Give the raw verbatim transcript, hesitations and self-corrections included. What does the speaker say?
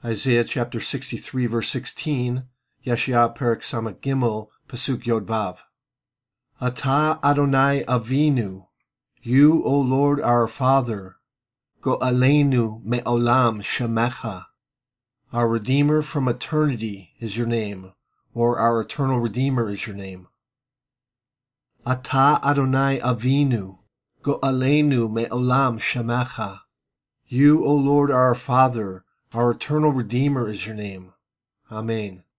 Isaiah chapter sixty-three, verse sixteen, Yeshaya Perek Samach Gimel, Pasuk Yod Vav. Ata Adonai Avinu, you, O Lord, our Father, Go'aleinu me'olam shemecha. Our Redeemer from eternity is your name, or our eternal Redeemer is your name. Ata Adonai Avinu, Go'aleinu me'olam shemecha. You, O Lord, our Father, our eternal Redeemer is your name. Amen.